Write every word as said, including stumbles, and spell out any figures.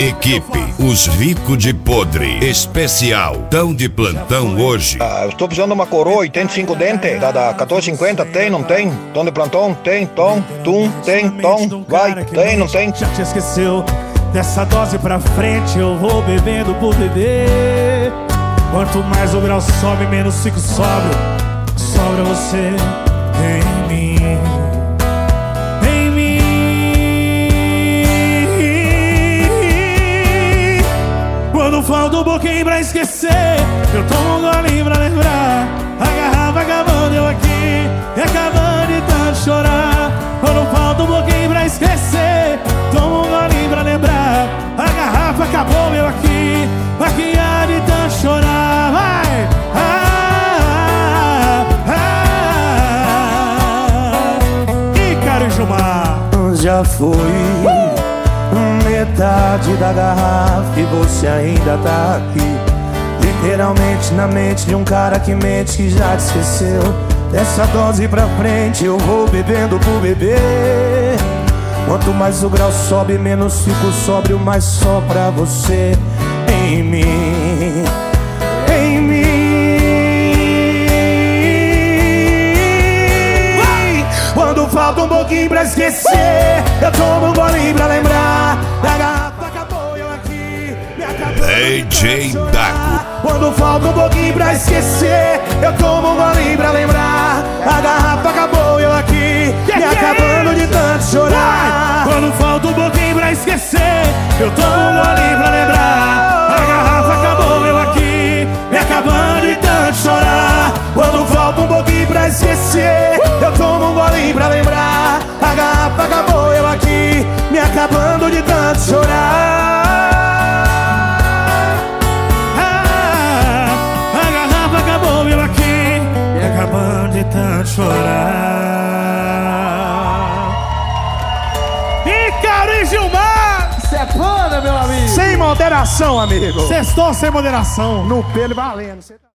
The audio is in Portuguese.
Equipe, os ricos de podre. Especial, tão de plantão hoje. Ah, eu estou precisando de uma coroa e tem cinco dentes. Da, da quatorze e cinquenta, tem, não tem? Tom de plantão, tem, tom, tum, tem, tom, vai, tem, não tem? Já te esqueceu, dessa dose pra frente eu vou bebendo por beber. Quanto mais o grau sobe, menos fico sóbrio. Sobra você em mim. Em mim. Quando falta um pouquinho pra esquecer, eu tomo um golinho pra lembrar. A garrafa acabando, eu aqui, e acabando de tanto chorar. Quando falta um pouquinho pra esquecer, tomo um golinho pra lembrar. A garrafa acabou, eu aqui, aqui há de tanto chorar. Vai! Ah, ah, ah. Ícaro e Gilmar. Já foi metade da garrafa e você ainda tá aqui, literalmente na mente de um cara que mente, que já te esqueceu. Dessa dose pra frente eu vou bebendo por beber. Quanto mais o grau sobe, menos fico sóbrio, mais só pra você em mim. Em mim. Quando falta um pouquinho pra esquecer, eu tomo um golinho pra lembrar. A garrafa acabou, eu aqui, me acabou. D J Dago. Quando falta um pouquinho pra esquecer, eu tomo um golinho pra lembrar. A garrafa acabou, eu aqui, que me que acabando é de tanto chorar. Quando falta um pouquinho pra esquecer, eu tomo um golinho pra lembrar. A garrafa acabou, eu aqui, me acabando de tanto chorar. Quando falta um pouquinho pra esquecer, eu tomo um golinho pra lembrar. A garrafa acabou, eu aqui, me acabando de tanto chorar. Ah, a garrafa acabou, eu aqui, me acabando de tanto chorar. Ícaro e Gilmar. Isso é foda, meu amigo. Sem moderação, amigo. Sextou sem moderação. No pelo valendo.